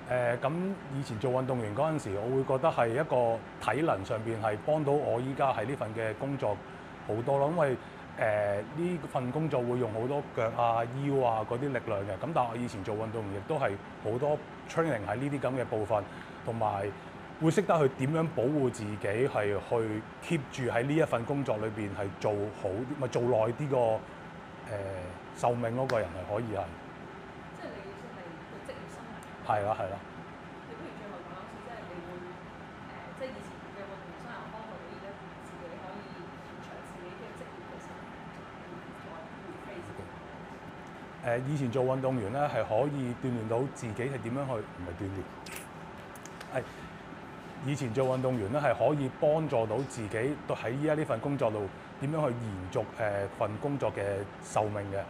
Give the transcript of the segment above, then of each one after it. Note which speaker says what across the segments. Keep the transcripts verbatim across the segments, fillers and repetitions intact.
Speaker 1: 誒咁以前做運動員嗰陣時，我會覺得係一個體能上邊係幫到我依家喺呢份嘅工作好多咯，因為誒呢份工作會用好多腳啊、腰啊嗰啲力量嘅。咁但係我以前做運動員亦都係好多 training 喺呢啲咁嘅部分，同埋會識得去點樣保護自己，係去 keep 住喺呢一份工作裏邊係做好啲，咪做耐啲個誒壽命嗰個人係可以係。
Speaker 2: 即係你意思係個職業生涯。
Speaker 1: 係啦，係啦。
Speaker 2: 你不如最後講一次，即係你會誒、呃，即係以前嘅運動員生涯幫助到而家自己可以延長自己嘅職業嘅生涯，再 rephrase 嘅。
Speaker 1: 誒以前做運動員咧係可以鍛鍊到自己係點樣去，唔係鍛鍊，係以前做運動員咧係可以幫助到自己喺依家呢份工作度點樣去延續誒、呃、份工作嘅壽命嘅。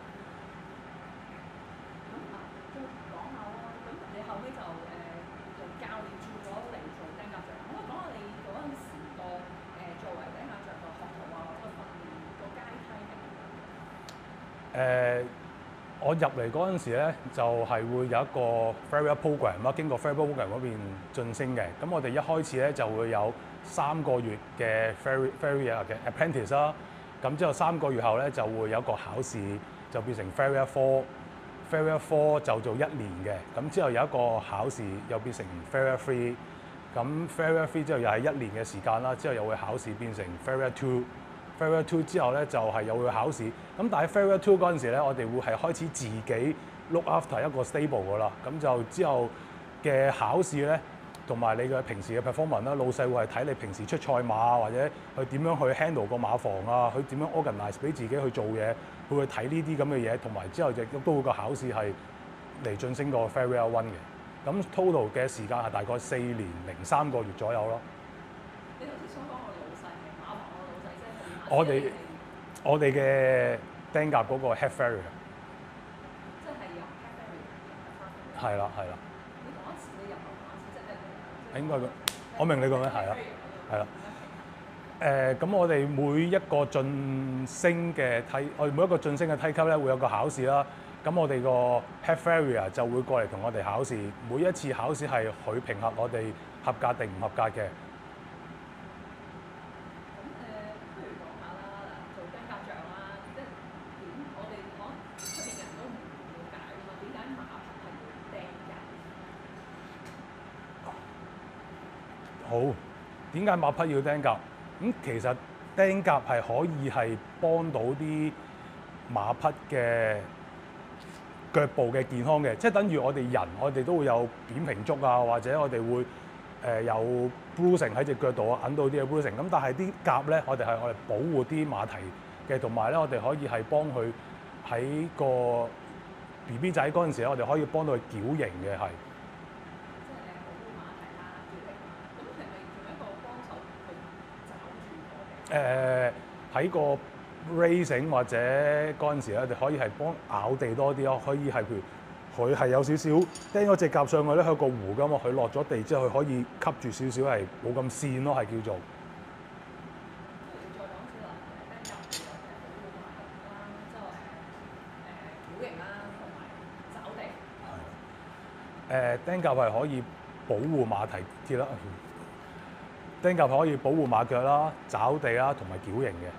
Speaker 2: 咁啊，再講下啦。咁你後尾就誒、呃、由教練轉咗嚟做釘甲匠，可唔可以講下你嗰陣時個誒作為釘甲匠個學徒啊，或者訓練個階梯係點樣？
Speaker 1: 誒、呃我入嚟嗰陣時咧，就係、是、會有一個 farrier program 啦，經過 farrier program 嗰邊晉升嘅。咁我哋一開始咧就會有三個月嘅 farrier farrier 嘅 apprentice 啦。咁之後三個月後咧就會有一個考試，就變成 farrier four。farrier four 就做一年嘅。咁之後有一個考試，又變成 farrier three。咁 farrier three 之後又係一年嘅時間啦。之後又會考試變成 farrier two。farrier two 之後咧就係、是、又會考試，咁但係 farrier two 嗰陣時咧，我哋會係開始自己 look after 一個 stable 噶啦，咁就之後嘅考試咧，同埋你嘅平時嘅 performance 啦，老細會係睇你平時出賽馬或者去點樣去 handle 個馬房啊，佢點樣 organize 俾自己去做嘢，佢會睇呢啲咁嘅嘢，同埋之後亦都會個考試係嚟晉升個 farrier one 嘅，咁 total 嘅時間係大概四年零三個月左右咯。
Speaker 2: 你頭先所講個老細係馬房個老細，即係
Speaker 1: 我哋我哋嘅釘甲嗰個 head farrier。
Speaker 2: 即係由 head farrier
Speaker 1: 係啦，係啦。
Speaker 2: 你嗰陣時你入行嗰陣時，即係
Speaker 1: 應該個，我明你講咩，係啦，係啦。誒，咁我哋每一個晉升嘅梯，我哋每一個晉升嘅梯級咧，會有個考試啦。咁我哋個 head farrier 就會過嚟同我哋考試，每一次考試係佢評核我哋合格定唔合格嘅。好，點解馬匹要釘甲？咁其實釘甲係可以係幫到啲馬匹嘅腳部嘅健康嘅，即係等於我哋人，我哋都會有扁平足啊，或者我哋會誒、呃、有 bruising 喺隻腳度啊，揞到啲嘅 bruising。咁但係啲甲咧，我哋係我哋保護啲馬蹄嘅，同埋咧我哋可以係幫佢喺個 B B 仔嗰陣時咧，我哋可以幫到佢矯形嘅係。誒喺個 racing 或者嗰陣時咧，我哋可以係幫咬地多啲咯，可以係譬如佢係有少少釘咗隻甲上去咧，佢個弧㗎嘛，佢落咗地之後，佢可以吸住少少係冇咁跣咯，係叫做。誒釘甲係可以保護馬蹄鐵啦，釘甲係可以保護馬腳啦、爪地啦同埋矯形嘅。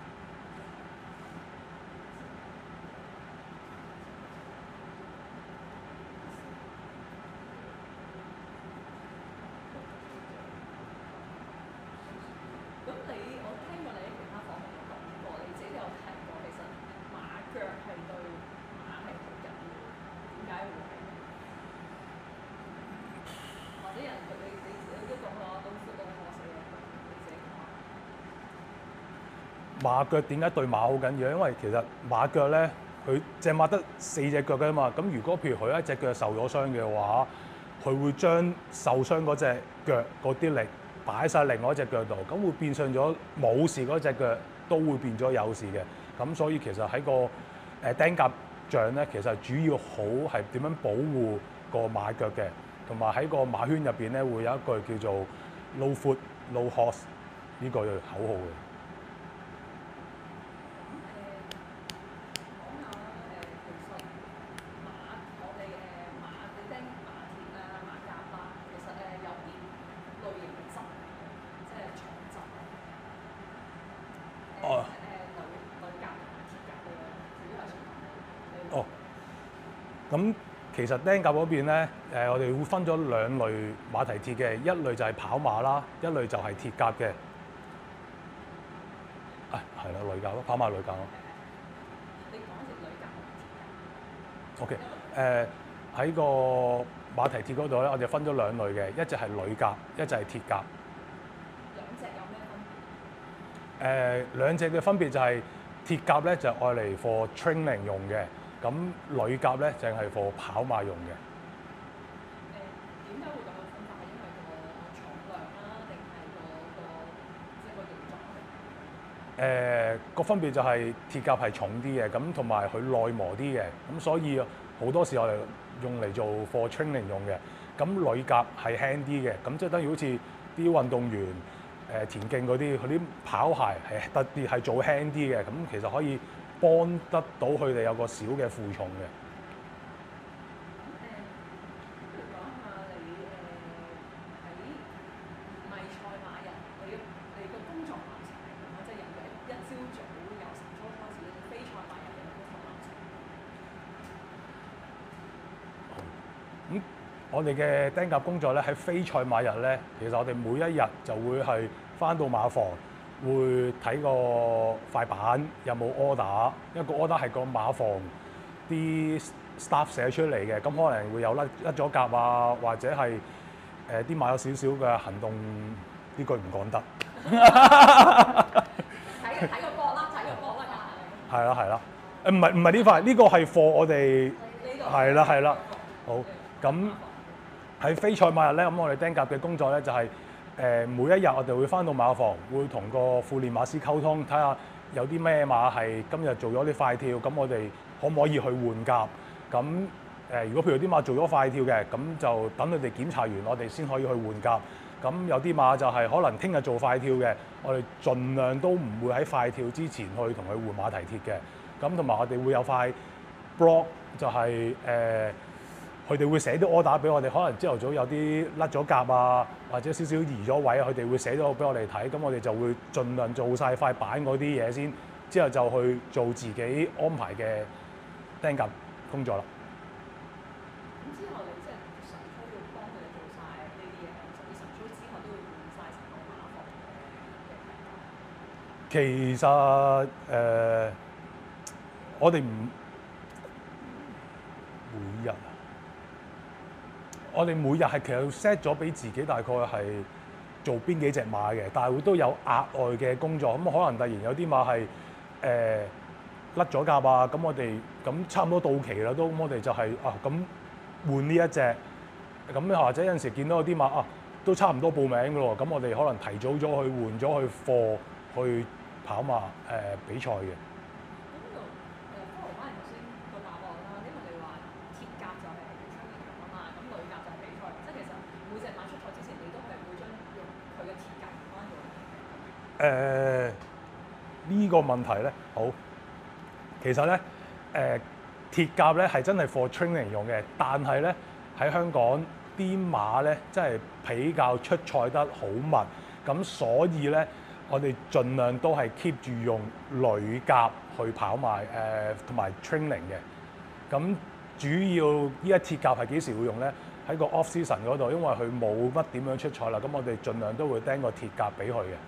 Speaker 2: 咁你我聽過你喺其他訪問有講過，你自己都有提過，其實馬腳係對馬係好緊要，點解會係？或者人佢你你你都講過都闊到破死嘅，你自己講。
Speaker 1: 馬腳點解對馬好緊要？因為其實馬腳咧，佢隻馬得四隻腳嘅嘛。咁如果譬如佢一隻腳受咗傷嘅話，佢會將受傷嗰隻腳嗰啲力擺晒另外一隻腳度，咁會變相咗冇事嗰隻腳都會變咗有事嘅。咁所以其實喺個誒釘甲匠咧，其實主要好係點樣保護個馬腳嘅，同埋喺個馬圈入邊咧會有一句叫做 No foot, no horse 呢個口號嘅。
Speaker 2: 誒
Speaker 1: 咁其實釘甲嗰邊咧，誒我哋會分咗兩類馬蹄鐵嘅，一類就係跑馬啦，一類就係鐵甲嘅。啊，係啦，鋁甲咯，跑馬鋁甲咯。
Speaker 2: 你講隻鋁甲同鐵甲。
Speaker 1: OK，誒喺個馬蹄鐵嗰度咧，我哋分咗兩類嘅，一隻係鋁甲，一隻係鐵甲。
Speaker 2: 兩隻有咩分別？
Speaker 1: 誒兩隻嘅分別就係鐵甲咧就愛嚟 for training 用嘅，咁鋁甲咧淨係 for 跑馬用嘅。
Speaker 2: 誒點解會咁樣分法？係因為個重量啦，定係個個即係個形狀咧？
Speaker 1: 誒個分別就係鐵甲係重啲嘅，咁同埋佢耐磨啲嘅，咁所以好多時我哋用嚟做 for training 用嘅。咁鋁甲係輕啲嘅，咁即係等於好似啲運動員誒田徑嗰啲，佢啲跑鞋係特別係做輕啲嘅，咁其實可以幫得到佢哋有個小嘅負重嘅。
Speaker 2: 咁誒，不如講下你誒喺唔係賽馬日，你你個工作流程係點啊？即係由一一朝早由晨操開始，非賽馬日嘅工作流程。
Speaker 1: 咁我哋嘅釘甲工作咧，喺非賽馬日咧，其實我哋每一日就會係翻到馬房，會睇個塊板有冇 order，因為個 order 係個馬房啲 staff 寫出嚟嘅，咁可能會有甩甩咗甲啊，或者係誒啲馬有少少嘅行動，呢句唔講得。
Speaker 2: 睇睇個角啦，睇個角啦，㗎。
Speaker 1: 係啦係啦，誒唔係唔係呢塊，呢個係貨我哋係啦係啦，好咁。喺非賽馬日咧，咁我哋釘甲嘅工作咧就係、是、誒每一日我哋會翻到馬房，會同個訓練馬師溝通，睇下有啲咩馬係今日做咗啲快跳，咁我哋可唔可以去換甲？咁誒、呃，如果譬如啲馬做咗快跳嘅，咁就等佢哋檢查完，我哋先可以去換甲。咁有啲馬就係可能聽日做快跳嘅，我哋盡量都唔會喺快跳之前去同佢換馬蹄鐵嘅。咁同埋我哋會有塊 block 就係、是、誒。呃佢哋會寫啲 order 俾我哋，可能朝頭早有啲甩咗甲啊，或者少少移咗位，佢哋會寫咗俾我哋睇，咁我哋就會盡量做晒塊板嗰啲嘢先，之後就去做自己安排嘅釘甲工作啦。
Speaker 2: 咁之後你即係晨操要幫佢哋做晒呢啲嘢，甚至晨操之後都會換晒成個馬房嘅。
Speaker 1: 其實誒、呃，我哋唔每日。我哋每日係其實 set 咗俾自己大概係做邊幾隻馬嘅，但係會都有額外嘅工作。咁可能突然有啲馬係誒甩咗甲啊，咁我哋咁差唔多到期啦都，咁我哋就係、是、啊咁換呢一隻。咁或者有陣時見到有啲馬啊都差唔多報名㗎咯，咁我哋可能提早咗去換咗去貨去跑馬誒、呃、比賽嘅。
Speaker 2: 咁呢度誒，不如翻嚟頭先個答案啦，因為你話鐵甲就係出年咁啊嘛，咁鋁甲就係比賽，即係其實每隻馬出賽之前，你都係會將用佢嘅鐵甲換翻做。
Speaker 1: 誒呢個問題咧，好，其實咧誒、呃、鐵甲咧係真係 for training 用嘅，但係咧喺香港啲馬咧真係比較出賽得好密，咁所以咧我哋盡量都係 keep 住用鋁甲去跑馬誒同埋 training 嘅。咁主要呢一鐵甲係幾時會用咧？喺個 off season 嗰度，因為佢冇乜點樣出賽啦，咁我哋盡量都會釘個鐵甲俾佢嘅。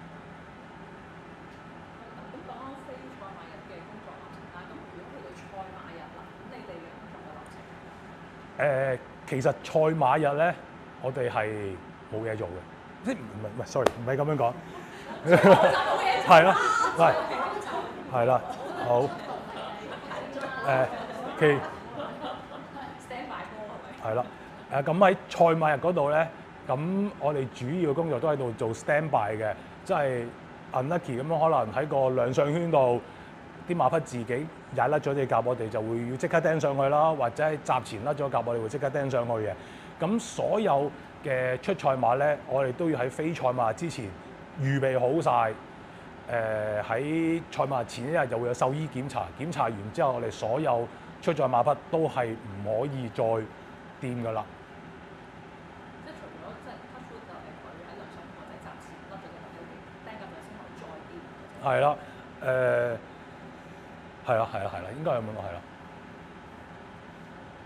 Speaker 2: 咁講翻非賽馬日嘅工作流程啦，咁如果去到賽馬日啦，咁你哋嘅工作嘅流程？
Speaker 1: 誒、呃，其實賽馬日咧，我哋係冇嘢做嘅，即係唔係唔係，sorry，唔係咁樣講。係咯，係，係啦，好。誒，其
Speaker 2: stand by 波係咪？
Speaker 1: 係啦，誒咁喺賽馬日嗰度咧，咁我哋主要嘅工作都喺度做 stand by 嘅，即係 unlucky 咁樣，可能喺個亮相圈度，啲馬匹自己踩甩咗隻甲，我哋就會要即刻釘上去啦，或者喺閘前甩咗甲，我哋會即刻釘上去嘅。咁所有嘅出賽馬咧，我哋都要喺非賽馬之前預備好晒。誒喺賽馬前一日就會有獸醫檢查，檢查完之後，我哋所有出賽馬匹都係唔可以再掂㗎啦。
Speaker 2: 即係除咗即係 touch wood 就係佢喺亮相或者閘前甩咗隻馬，釘甲咗先可以再掂。
Speaker 1: 係啦，誒係啦，係啦，係啦，應該係咁樣講係啦。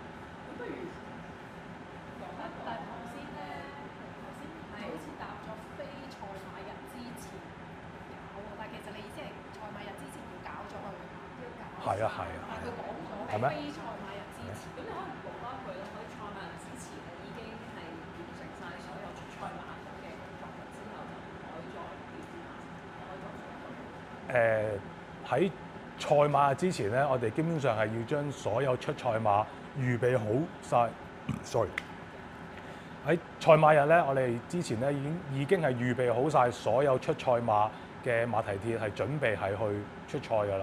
Speaker 1: 係啊係啊。
Speaker 2: 但係佢講咗
Speaker 1: 係咩
Speaker 2: 係非賽馬日之前，咁你可能補多佢咯。可以賽馬日之前已經係完成晒所有出賽馬嘅工作之後，就唔可以再調轉馬，可以再做。
Speaker 1: 誒喺賽馬日之前咧，我哋基本上係要將所有出賽馬預備好晒。sorry。喺賽馬日咧，我哋之前咧已經已經係預備好晒所有出賽馬嘅馬蹄鐵，係準備係去出賽㗎啦。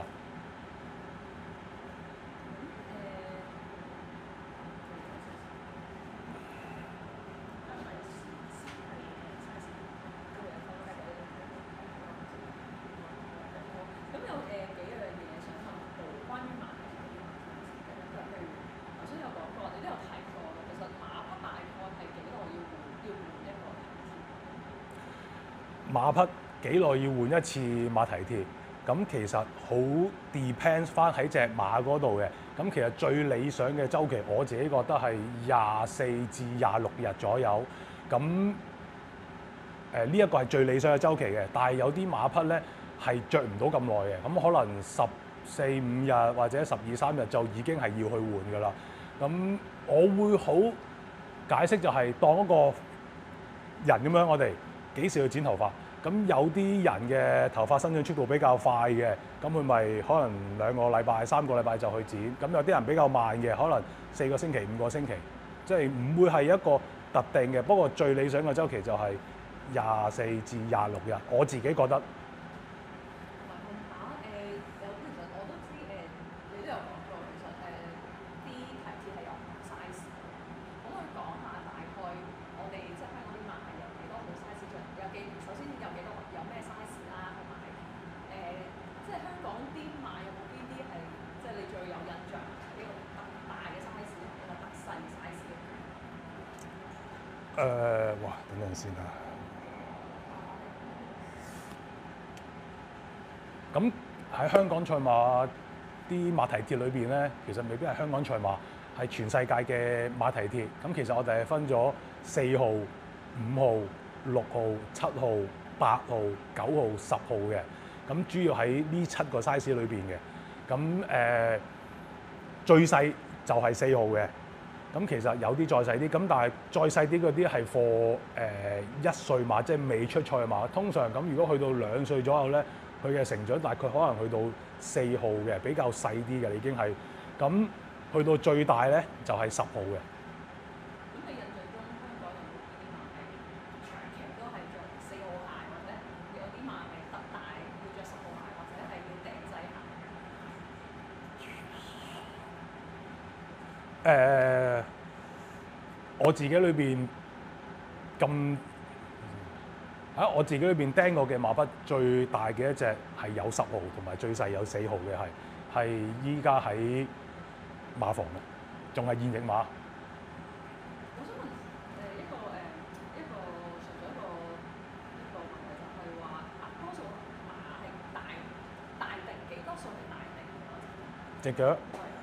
Speaker 2: 咁有誒幾樣嘢想問到關於馬蹄鐵嘅馬蹄鐵，譬如頭先有講過，你都有提過，其實馬匹大概係幾耐要換要換一個蹄鐵？
Speaker 1: 馬匹幾耐要換一次馬蹄鐵？咁其實好 depends 翻喺隻馬嗰度嘅。咁其實最理想嘅週期，我自己覺得係廿四至廿六日左右。咁誒呢一個係最理想嘅週期嘅。但係有啲馬匹咧係着唔到咁耐嘅，咁可能十四五日或者十二三日就已經係要去換㗎啦。咁我會好解釋就係當一個人咁樣，我哋幾時去剪頭髮？咁有啲人嘅頭髮生長速度比較快嘅，咁佢咪可能兩個禮拜、三個禮拜就去剪。咁有啲人比較慢嘅，可能四個星期、五個星期，即係唔會係一個特定嘅。不過最理想嘅週期就係廿四至廿六日，我自己覺得。誒、呃，哇！等陣先啊。咁喺香港賽馬啲馬蹄鐵裏邊咧，其實未必係香港賽馬，係全世界嘅馬蹄鐵。咁其實我哋係分咗四號、五號、六號、七號、八號、九號、十號嘅。咁主要喺呢七個 size 裏邊嘅。咁誒、呃、最細就係四號嘅。咁其實有啲再細啲，咁但係再細啲嗰啲係貨誒一歲馬，即係未出賽馬。通常咁，如果去到兩歲左右咧，佢嘅成長大概可能去到四號嘅，比較細啲嘅已經係。咁去到最大咧就係十號嘅。
Speaker 2: 咁你印象中香港有冇啲馬係長期都係着四號鞋，或者有啲馬係特大要着十號鞋，或者係要訂製鞋？
Speaker 1: 誒、呃，我自己裏邊咁喺我自己裏邊釘過嘅馬匹，最大嘅一隻係有十號，同埋最細有四號嘅係係依家喺馬房嘅，仲係現役馬。
Speaker 2: 我想問誒一個誒一個純粹一個一個問題，就係話啊，多數馬係大大定幾多數係大定？
Speaker 1: 隻腳。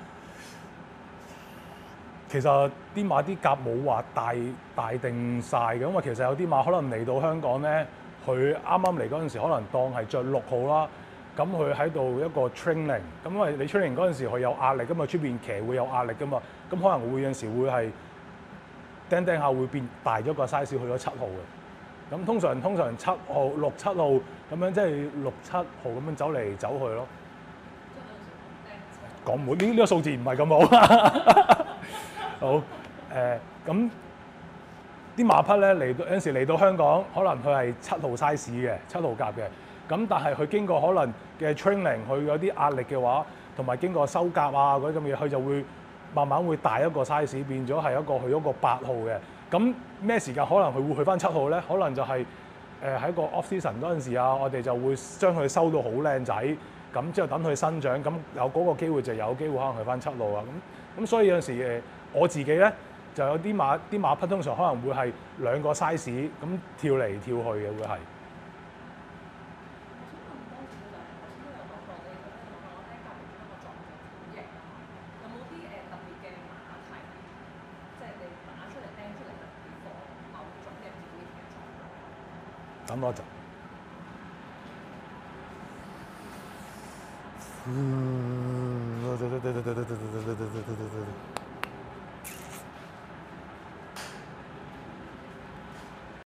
Speaker 1: 其實啲馬啲甲冇話大大定晒嘅，因為其實有啲馬可能嚟到香港咧，佢啱啱嚟嗰陣時可能當係着六號啦，咁佢喺度一個 training，咁因為你 training 嗰陣時佢有壓力㗎嘛，出邊騎會有壓力㗎嘛，咁可能會有陣時會係釘釘下會變大咗個 size 去咗七號嘅，咁通常通常七號六七號咁樣，即係六七號咁樣走嚟走去咯。講唔好呢呢個數字唔係咁好。好誒，咁啲馬匹咧嚟到有陣時嚟到香港，可能佢係七號 size 嘅，七號甲嘅。咁但係佢經過可能嘅 training，佢有啲壓力嘅話，同埋經過收甲啊嗰啲咁嘅嘢，佢就會慢慢會大一個 size，變咗係一個去一個八號嘅。咁咩時間可能佢會去翻七號咧？可能就係誒喺個 off season 嗰陣時啊，我哋就會將佢收到好靚仔，咁之後等佢生長，咁有嗰個機會就有機會可能去翻七號啊。咁咁所以有陣時誒。我自己咧就有啲馬啲馬匹通常可能會係兩個 size 咁跳嚟跳去嘅會係。等多陣。嗯